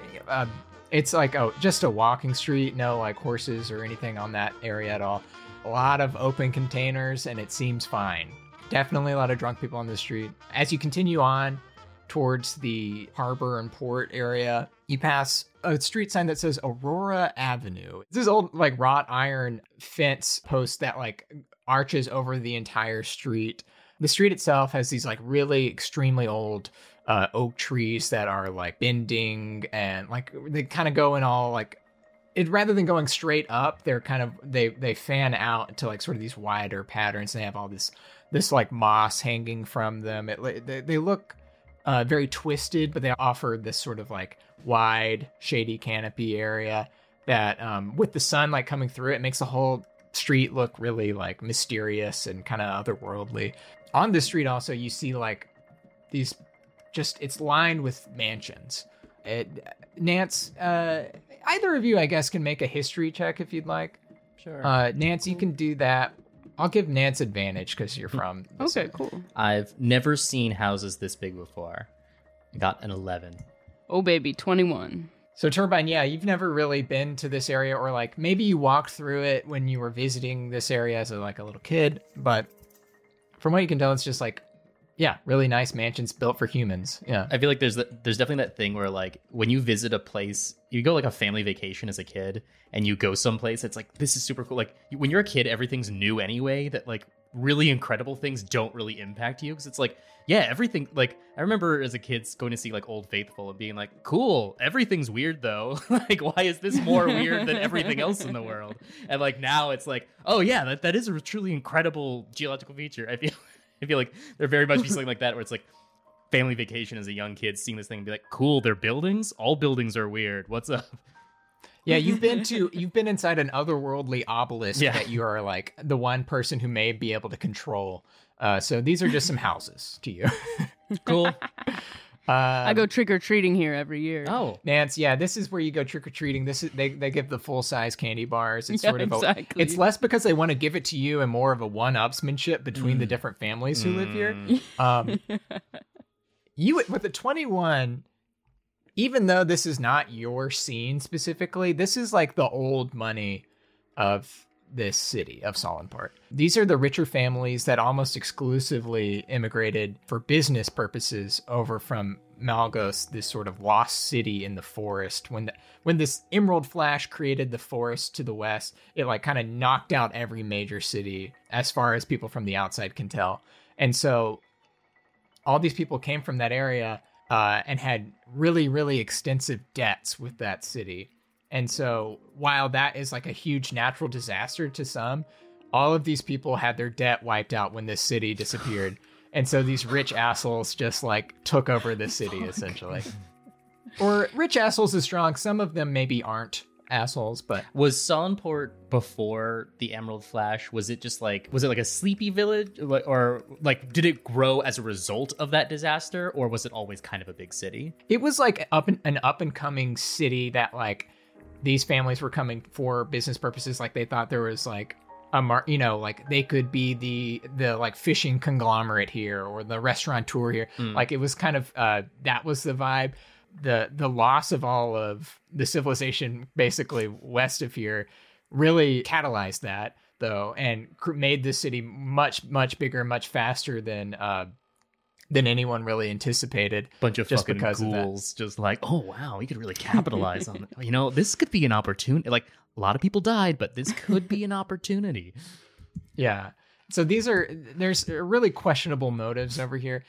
It's like just a walking street, no like horses or anything on that area at all. A lot of open containers, and it seems fine. Definitely a lot of drunk people on the street. As you continue on towards the harbor and port area, you pass a street sign that says Aurora Avenue. This is old like wrought iron fence post that like arches over the entire street. The street itself has these like really extremely old oak trees that are like bending, and like they kind of go in all like it, rather than going straight up, they're kind of they fan out into like sort of these wider patterns. They have all this like moss hanging from them. They look very twisted, but they offer this sort of like wide shady canopy area that with the sun like coming through it makes the whole street look really like mysterious and kind of otherworldly. On the street also you see like these it's lined with mansions. Nance, either of you I guess can make a history check if you'd like. Sure. Nance, you can do that. I'll give Nance advantage because you're from this Okay, area. cool. I've never seen houses this big before. I got an 11. Oh baby, 21. So Turbine, yeah, you've never really been to this area, or like maybe you walked through it when you were visiting this area as a little kid, but from what you can tell, it's just like, yeah, really nice mansions built for humans. Yeah. I feel like there's definitely that thing where like when you visit a place, you go like a family vacation as a kid and you go someplace, it's like, this is super cool. Like when you're a kid, everything's new anyway, that like really incredible things don't really impact you. Cause it's like, yeah, everything, like I remember as a kid going to see like Old Faithful and being like, cool, everything's weird though. Like, why is this more weird than everything else in the world? And like now it's like, oh yeah, that is a truly incredible geological feature. I feel like there very much be something like that where it's like family vacation as a young kid seeing this thing and be like, cool, they're buildings? All buildings are weird. What's up? Yeah, you've been inside an otherworldly obelisk that you are like the one person who may be able to control. So these are just some houses to you. Cool. I go trick-or-treating here every year. Oh, Nance, yeah, this is where you go trick-or-treating. This is they give the full-size candy bars. It's Yeah, sort of exactly. it's less because they want to give it to you and more of a one-upsmanship between the different families who live here. You with the 21, even though this is not your scene specifically, this is like the old money of this city of Solenport. These are the richer families that almost exclusively immigrated for business purposes over from Malgos, this sort of lost city in the forest. When this Emerald Flash created the forest to the west, it like kind of knocked out every major city as far as people from the outside can tell. And so all these people came from that area and had really, really extensive debts with that city. And so while that is like a huge natural disaster to some, all of these people had their debt wiped out when this city disappeared. And so these rich assholes just like took over the city essentially. Or rich assholes is strong. Some of them maybe aren't assholes, but was Solenport before the Emerald Flash? Was it like a sleepy village, or like did it grow as a result of that disaster, or was it always kind of a big city? it was like an up and coming city that like these families were coming for business purposes. Like they thought there was like like they could be the like fishing conglomerate here or the restaurateur here. Like it was kind of that was the vibe. The loss of all of the civilization basically west of here really catalyzed that though, and made this city much, much bigger, much faster than anyone really anticipated. Bunch of just fucking because of that. ghouls, just like, oh wow, we could really capitalize on it. You know, this could be an opportunity. Like a lot of people died, but this could be an opportunity. Yeah. So there's really questionable motives over here.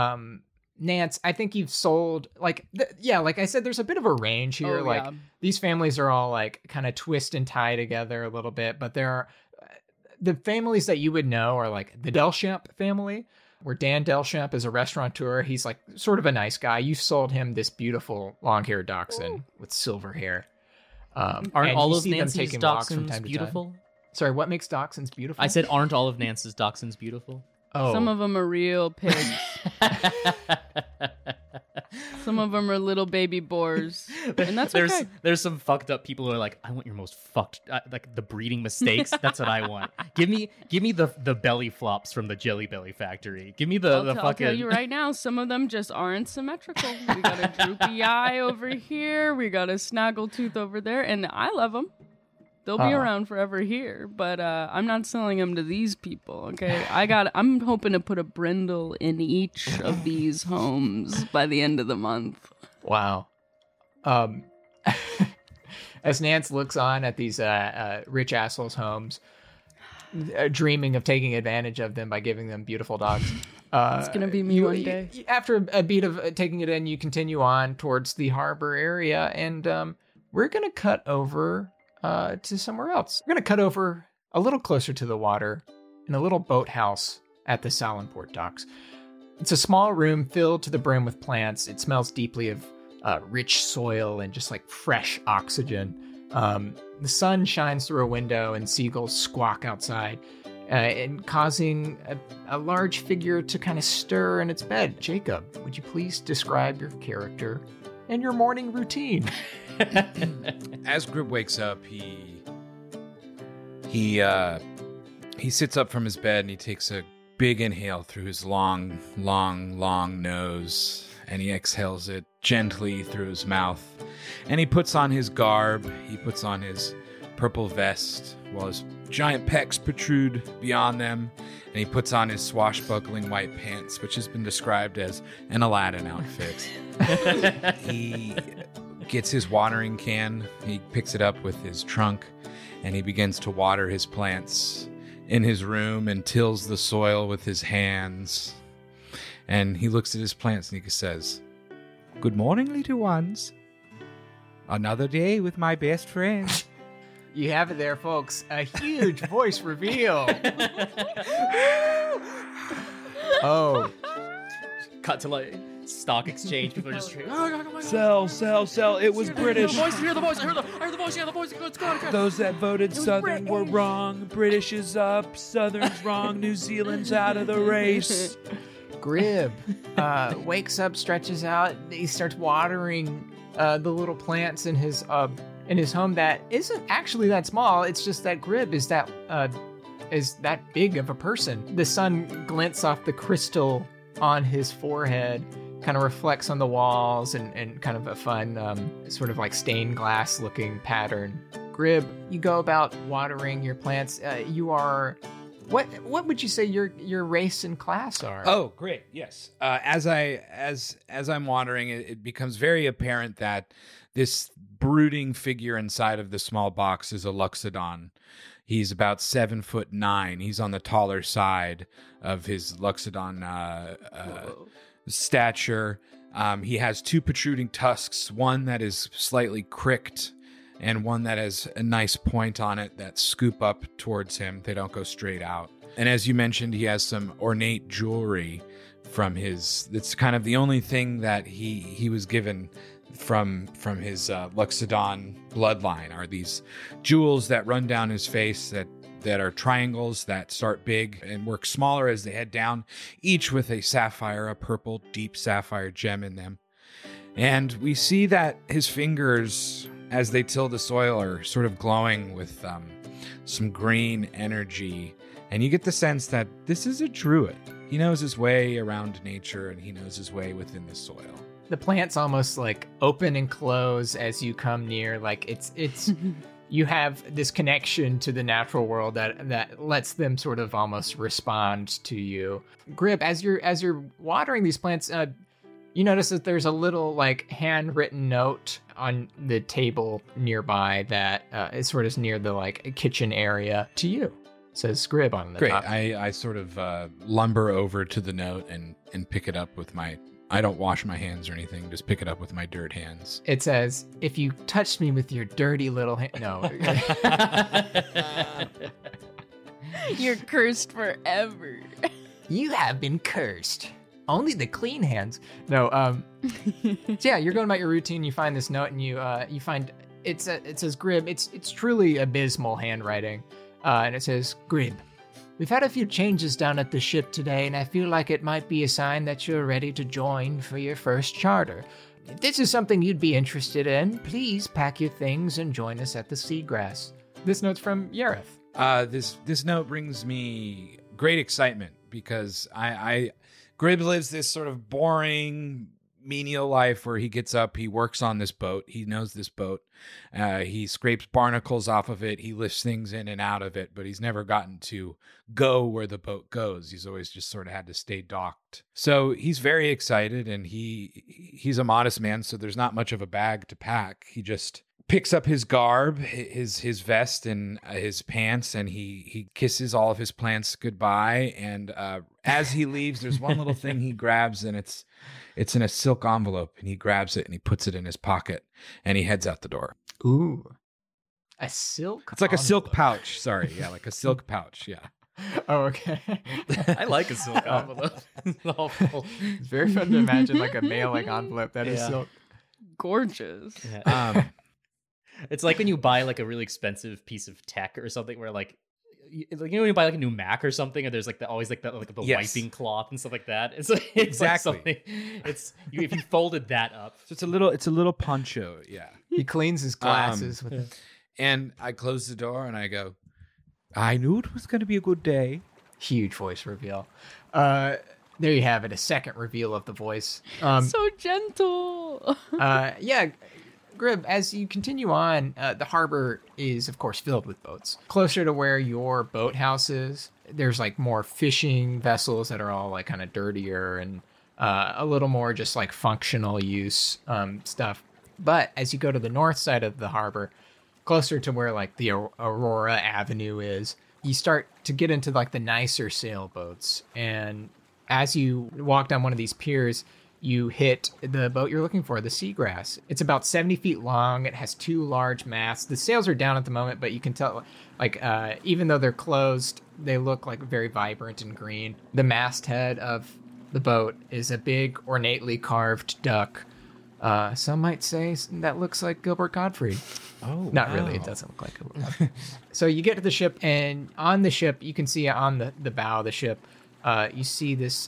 Nance, I think you've sold like I said, there's a bit of a range here. Oh, like yeah. these families are all like kind of twist and tie together a little bit, but there are the families that you would know are like the Delchamp family, where Dan Delchamp is a restaurateur. He's like sort of a nice guy. You sold him this beautiful long-haired dachshund with silver hair. Aren't and all you of see them Nancy's taking walks from dachshunds time to time. beautiful? Sorry, what makes dachshunds beautiful? I said, aren't all of Nance's dachshunds beautiful? oh, Some of them are real pigs. Some of them are little baby boars, and that's okay. There's some fucked up people who are like, I want your most fucked, like the breeding mistakes. That's what I want. Give me the belly flops from the Jelly Belly factory. Give me the I'll fucking. tell you right now, some of them just aren't symmetrical. We got a droopy eye over here. We got a snaggletooth over there, and I love them. They'll be around forever here, but I'm not selling them to these people. Okay, I'm hoping to put a brindle in each of these homes by the end of the month. Wow. As Nance looks on at these rich assholes' homes, dreaming of taking advantage of them by giving them beautiful dogs. It's gonna be me one day. After a beat of taking it in, you continue on towards the harbor area, and we're gonna cut over to somewhere else. We're gonna cut over a little closer to the water in a little boathouse at the Solenport docks. It's a small room filled to the brim with plants. It smells deeply of rich soil and just like fresh oxygen. The sun shines through a window and seagulls squawk outside, and causing a large figure to kind of stir in its bed. Jacob, would you please describe your character and your morning routine? As Grib wakes up, he sits up from his bed and he takes a big inhale through his long nose, and he exhales it gently through his mouth. And he puts on his garb. He puts on his purple vest while his giant pecs protrude beyond them. And he puts on his swashbuckling white pants, which has been described as an Aladdin outfit. He gets his watering can. He picks it up with his trunk, and he begins to water his plants in his room and tills the soil with his hands. And he looks at his plants and he says, "Good morning, little ones. Another day with my best friend." You have it there, folks. A huge voice reveal. Oh, Cut to like stock exchange. People are just Sell. It was British. I hear the voice. I heard the voice. Yeah, the voice. It's gone. Those that voted Southern were wrong. British is up. Southern's wrong. New Zealand's out of the race. Grib wakes up, stretches out. He starts watering the little plants in his home that isn't actually that small. It's just that Grib is that big of a person. The sun glints off the crystal on his forehead, kind of reflects on the walls and kind of a fun sort of like stained glass looking pattern. Grib, you go about watering your plants. You are, what would you say your race and class are? Oh, great. Yes. As I'm watering, it becomes very apparent that this brooding figure inside of the small box is a Luxodon. He's about 7'9". He's on the taller side of his Luxodon stature. He has two protruding tusks, one that is slightly cricked and one that has a nice point on it that scoop up towards him. They don't go straight out. And as you mentioned, he has some ornate jewelry from it's kind of the only thing that he was given from his Luxodon bloodline are these jewels that run down his face that are triangles that start big and work smaller as they head down, each with a purple deep sapphire gem in them. And we see that his fingers, as they till the soil, are sort of glowing with some green energy. And you get the sense that this is a druid. He knows his way around nature and he knows his way within the soil. The plants almost like open and close as you come near. Like it's you have this connection to the natural world that lets them sort of almost respond to you. Grib, as you're watering these plants, you notice that there's a little like handwritten note on the table nearby that is sort of near the like kitchen area to you. It says Grib on the top. Great. I sort of lumber over to the note and pick it up with my... I don't wash my hands or anything. Just pick it up with my dirt hands. It says, "If you touch me with your dirty little hand..." No. You're cursed forever. You have been cursed. Only the clean hands. No. So yeah, you're going about your routine. You find this note, and you find it says Grib. It's truly abysmal handwriting, and it says, "Grib, we've had a few changes down at the ship today, and I feel like it might be a sign that you're ready to join for your first charter. If this is something you'd be interested in, please pack your things and join us at the Seagrass." This note's from Yareth. This note brings me great excitement because Grib lives this sort of boring, menial life where he gets up, he works on this boat, he knows this boat, he scrapes barnacles off of it, he lifts things in and out of it, but he's never gotten to go where the boat goes. He's always just sort of had to stay docked. So he's very excited, and he's a modest man, so there's not much of a bag to pack. He just picks up his garb, his vest and his pants, and he kisses all of his plants goodbye. And as he leaves, there's one little thing he grabs, and it's in a silk envelope, and he grabs it and he puts it in his pocket, and he heads out the door. Ooh. A silk It's like a silk envelope. pouch. Sorry. Yeah, like a silk pouch. Yeah. Oh, okay. I like a silk envelope. It's very fun to imagine like a mailing envelope that is Yeah. silk. Gorgeous. Yeah. It's like when you buy like a really expensive piece of tech or something where like when you buy like a new Mac or something, and there's like always like the Yes. wiping cloth and stuff like that. It's like Exactly. Like something, if you folded that up. So it's a little poncho. Yeah. He cleans his glasses with it. And I close the door and I go, I knew it was going to be a good day. Huge voice reveal. There you have it, a second reveal of the voice. So gentle. Yeah, Grib, as you continue on, the harbor is, of course, filled with boats. Closer to where your boathouse is, there's like more fishing vessels that are all like kind of dirtier and a little more just like functional use stuff. But as you go to the north side of the harbor, closer to where like the Aurora Avenue is, you start to get into like the nicer sailboats. And as you walk down one of these piers, you hit the boat you're looking for, the Seagrass. It's about 70 feet long. It has two large masts. The sails are down at the moment, but you can tell, like, even though they're closed, they look like very vibrant and green. The masthead of the boat is a big, ornately carved duck. Some might say that looks like Gilbert Gottfried. Oh, Not really. It doesn't look like Gilbert Gottfried. So you get to the ship, and on the ship, you can see on the bow of the ship, you see this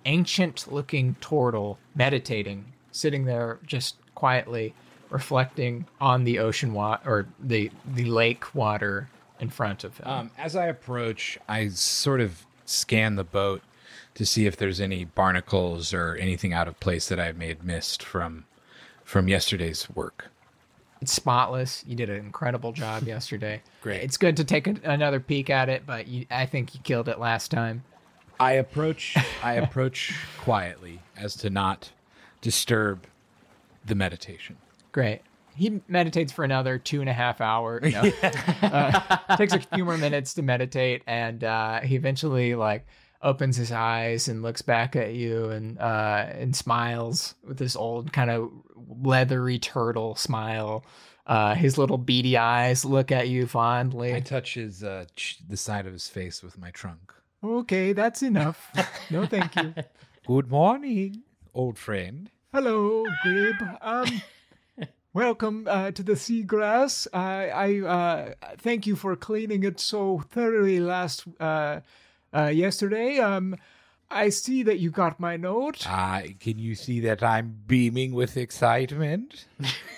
ancient-looking turtle meditating, sitting there just quietly reflecting on the ocean water or the lake water in front of him. As I approach, I sort of scan the boat to see if there's any barnacles or anything out of place that I may have missed from yesterday's work. It's spotless. You did an incredible job yesterday. Great. It's good to take another peek at it, but I think you killed it last time. I approach quietly as to not disturb the meditation. Great. He meditates for another 2.5 hours. No. Takes a few more minutes to meditate, and he eventually opens his eyes and looks back at you and smiles with this old kind of leathery turtle smile. His little beady eyes look at you fondly. I touch his the side of his face with my trunk. Okay, that's enough. No, thank you. Good morning, old friend. Hello, Grib. Welcome to the seagrass. I thank you for cleaning it so thoroughly yesterday. I see that you got my note. Can you see that I'm beaming with excitement?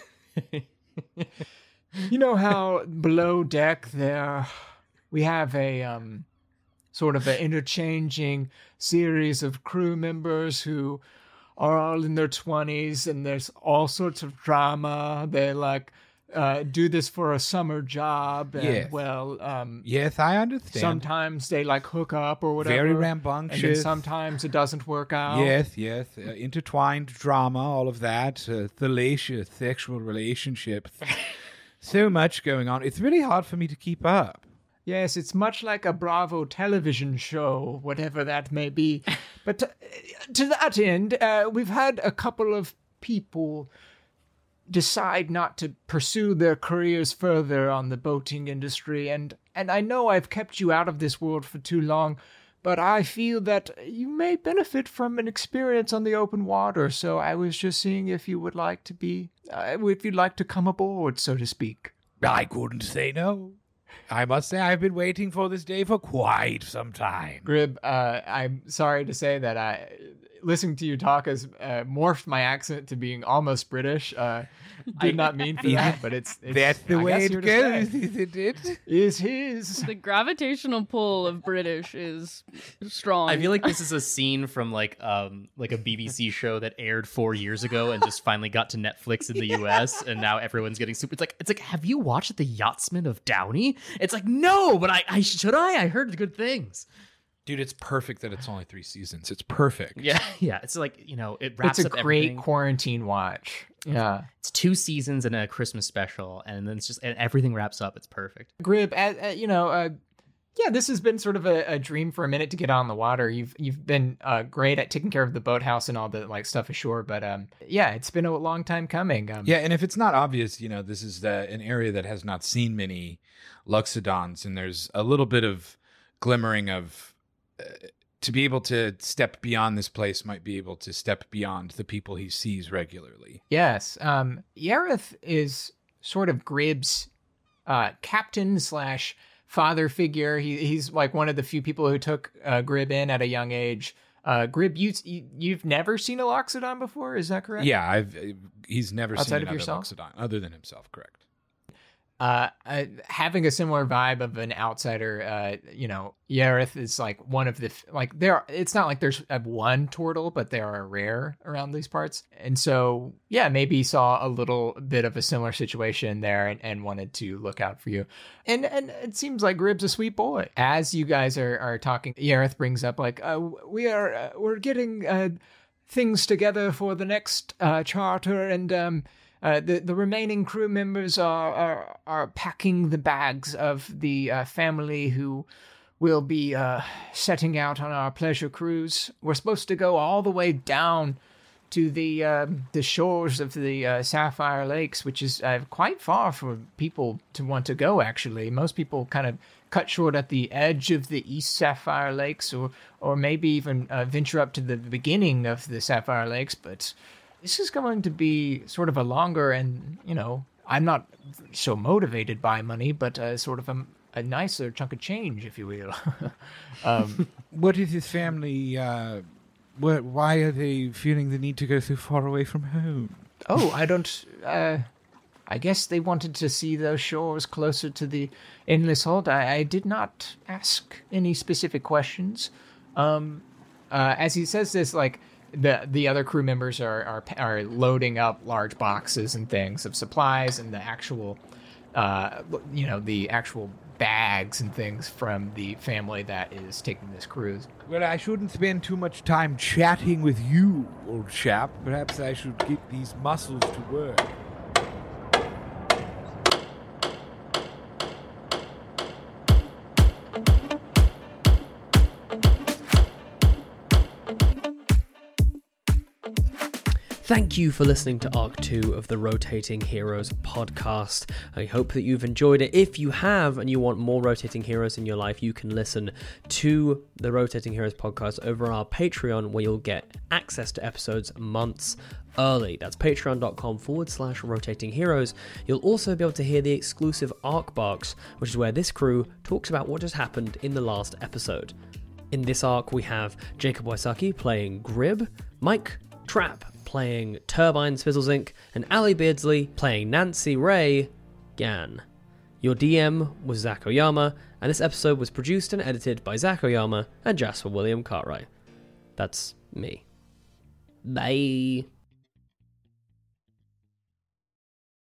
You know how below deck there we have a sort of an interchanging series of crew members who are all in their 20s, and there's all sorts of drama. They do this for a summer job. And, yes. Yes, I understand. Sometimes they hook up or whatever. Very rambunctious. And then sometimes it doesn't work out. Yes. Intertwined drama, all of that. Thalacious sexual relationships. So much going on. It's really hard for me to keep up. Yes, it's much like a Bravo television show, whatever that may be. But to that end, we've had a couple of people decide not to pursue their careers further on the boating industry. And I know I've kept you out of this world for too long, but I feel that you may benefit from an experience on the open water. So I was just seeing if you would like to if you'd like to come aboard, so to speak. I couldn't say no. I must say I've been waiting for this day for quite some time. Grib, I'm sorry to say that listening to you talk has morphed my accent to being almost British. Did not mean for that, but it's that's the way it goes, isn't it? Is his. The gravitational pull of British is strong. I feel like this is a scene from like a BBC show that aired 4 years ago and just finally got to Netflix in the US, and now everyone's getting super. It's like, have you watched The Yachtsman of Downey? It's like, no, but I should. I heard good things. Dude, it's perfect that it's only 3 seasons. It's perfect. Yeah. It's like, it wraps up It's a great everything. quarantine watch. Yeah. It's 2 seasons and a Christmas special, and then and everything wraps up. It's perfect. Grib, this has been sort of a dream for a minute to get on the water. You've been great at taking care of the boathouse and all the stuff ashore, but it's been a long time coming. And if it's not obvious, this is an area that has not seen many Loxodons, and there's a little bit of glimmering of to be able to step beyond this place might be able to step beyond the people he sees regularly. Yes. Yareth is sort of Grib's captain / father figure. He's like one of the few people who took Grib in at a young age. Grib, you've never seen a Loxodon before, is that correct? Yeah, he's never Outside seen of another yourself? Loxodon other than himself, correct. Having a similar vibe of an outsider, Yareth is like one of the it's not like there's one turtle, but they are rare around these parts, and so maybe saw a little bit of a similar situation there and wanted to look out for you, and it seems like Grib's a sweet boy. As you guys are talking, Yareth brings up we're getting things together for the next charter, and the remaining crew members are packing the bags of the family who will be setting out on our pleasure cruise. We're supposed to go all the way down to the shores of the Sapphire Lakes, which is quite far for people to want to go, actually. Most people kind of cut short at the edge of the East Sapphire Lakes, or maybe even venture up to the beginning of the Sapphire Lakes, but this is going to be sort of a longer, and, I'm not so motivated by money, but sort of a nicer chunk of change, if you will. What is his family Why are they feeling the need to go so far away from home? Oh, I don't. I guess they wanted to see those shores closer to the Endless Hold. I did not ask any specific questions. As he says this, like the other crew members are loading up large boxes and things of supplies and the actual, the actual bags and things from the family that is taking this cruise. Well, I shouldn't spend too much time chatting with you, old chap. Perhaps I should get these muscles to work. Thank you for listening to Arc 2 of the Rotating Heroes podcast. I hope that you've enjoyed it. If you have and you want more Rotating Heroes in your life, you can listen to the Rotating Heroes podcast over our Patreon, where you'll get access to episodes months early. That's patreon.com/Rotating Heroes. You'll also be able to hear the exclusive Arc Barks, which is where this crew talks about what just happened in the last episode. In this arc, we have Jacob Wysocki playing Grib, Mike Trapp playing Turbine Spizzlezink, and Ali Beardsley playing Nancy Ray Gan. Your DM was Zach Oyama, and this episode was produced and edited by Zach Oyama and Jasper William Cartwright. That's me. Bye.